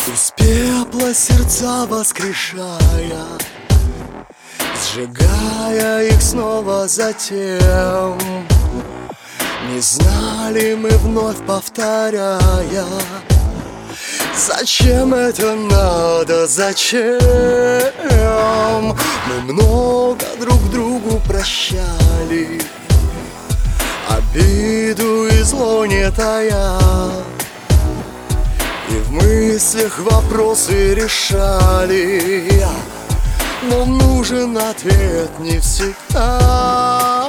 Из пепла сердца воскрешая, сжигая их снова затем. Не знали мы, вновь повторяя, зачем это надо, зачем? Мы много друг другу прощали, обиду и зло не тая, и в мыслях вопросы решали. Но нужен ответ не всегда.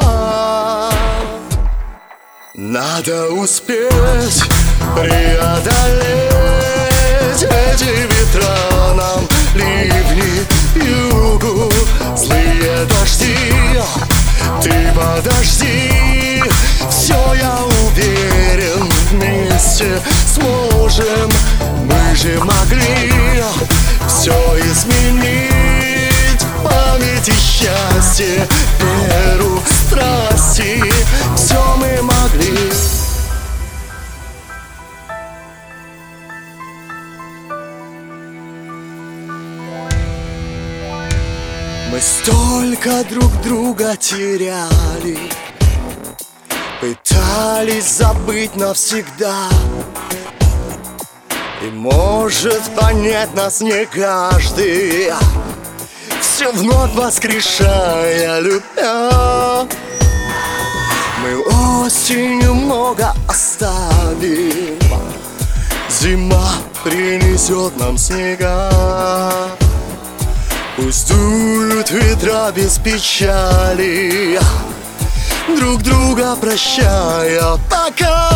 Надо успеть преодолеть эти ветра нам, ливни, югу, злые дожди. Ты подожди, все я уверен, вместе сможем. Мы же могли все изменить, память и счастье, веру, страсти. Все мы могли. Мы столько друг друга теряли, пытались забыть навсегда. И может понять нас не каждый, все вновь воскрешая, любя. Мы осенью много оставим, зима принесет нам снега. Пусть дуют ветра без печали, друг друга прощая пока.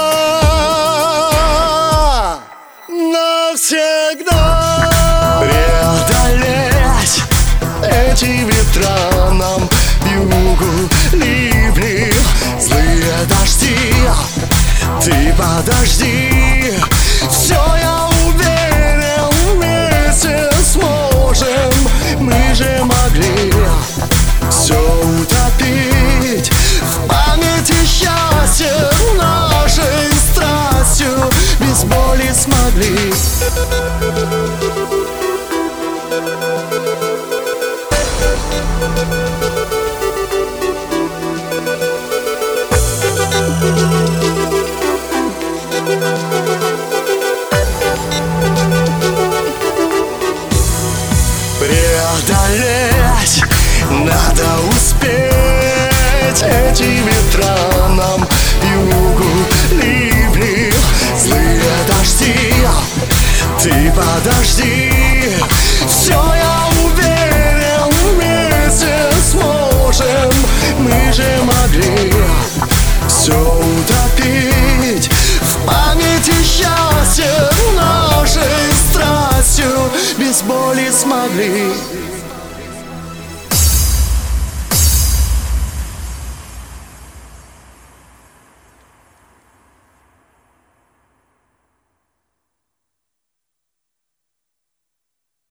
Навсегда преодолеть эти ветра нам, югу, ливни, злые дожди. Ты подожди, все я уверен, вместе сможем. Мы же могли все утопить в памяти счастья, нашей страстью без боли смогли. Преодолеть надо успеть эти ветра нам, югу, ливни, злые дожди. Ты подожди,